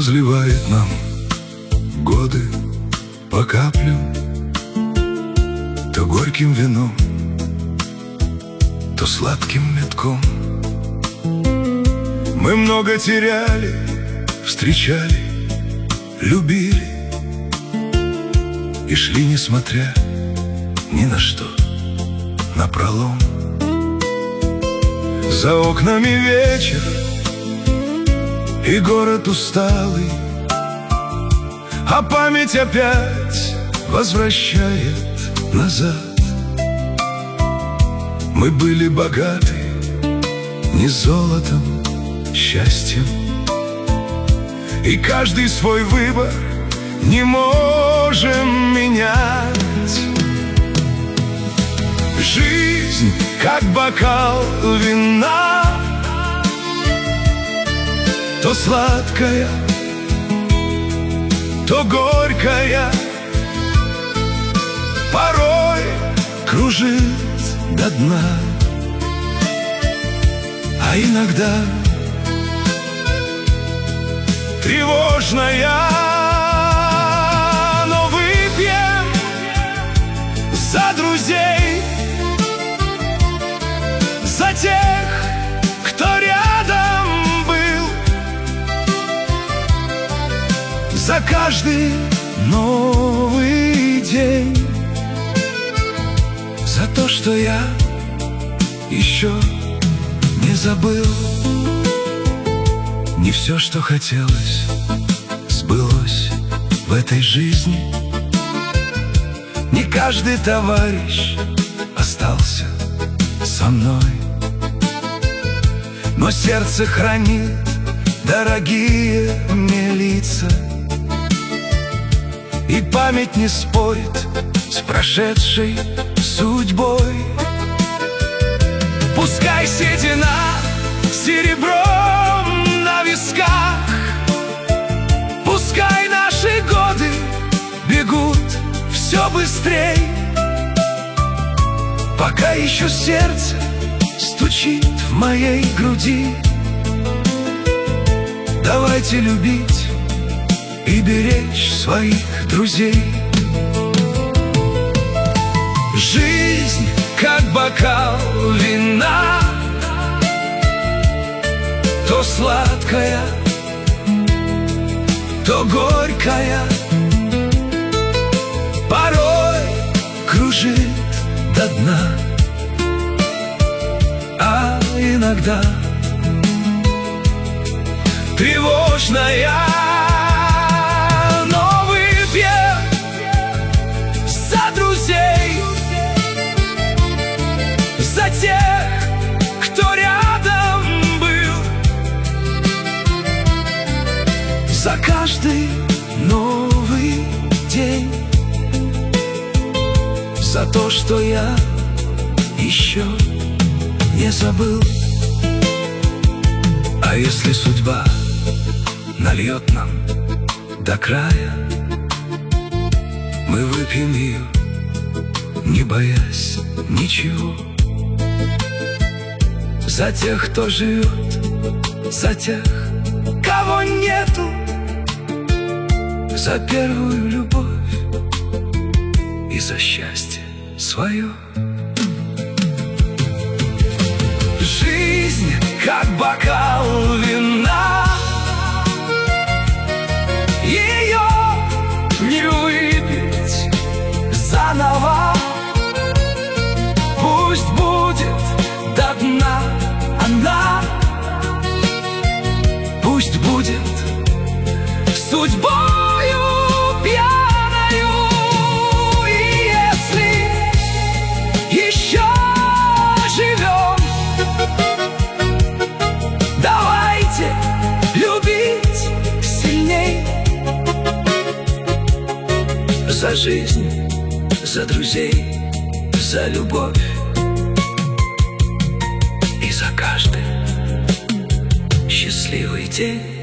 разливает нам годы по каплям, то горьким вином, то сладким метком. Мы много теряли, встречали, любили и шли, несмотря ни на что, напролом. За окнами вечер и город усталый, а память опять возвращает назад. Мы были богаты не золотом, счастьем, и каждый свой выбор не можем менять. Жизнь, как бокал вина, то сладкая, то горькая, порой кружит до дна, а иногда тревожная. Но выпьем за друзей, за тех, кто рядом был, за каждый новый день, за то, что я еще не забыл. Не все, что хотелось, сбылось в этой жизни. Не каждый товарищ остался со мной, но сердце хранит дорогие мне лица, и память не спорит с прошедшей судьбой. Пускай седина серебром на висках, пускай наши годы бегут все быстрей, пока еще сердце стучит в моей груди. Давайте любить и беречь своих друзей. Жизнь, как бокал вина, то сладкая, то горькая, порой кружит до дна, а иногда тревожная. Но выпьем за друзей, за тех, кто рядом был, за каждый новый день, за то, что я еще не забыл. А если судьба нальет нам до края, мы выпьем ее, не боясь ничего. За тех, кто живет, за тех, кого нету, за первую любовь и за счастье свое. Жизнь, как бокал вина, ее не выпить заново. Пусть будет до дна она, пусть будет судьбою пьяною. И если еще живем, давайте любить сильней. За жизнь, за друзей, за любовь и за каждый счастливый день.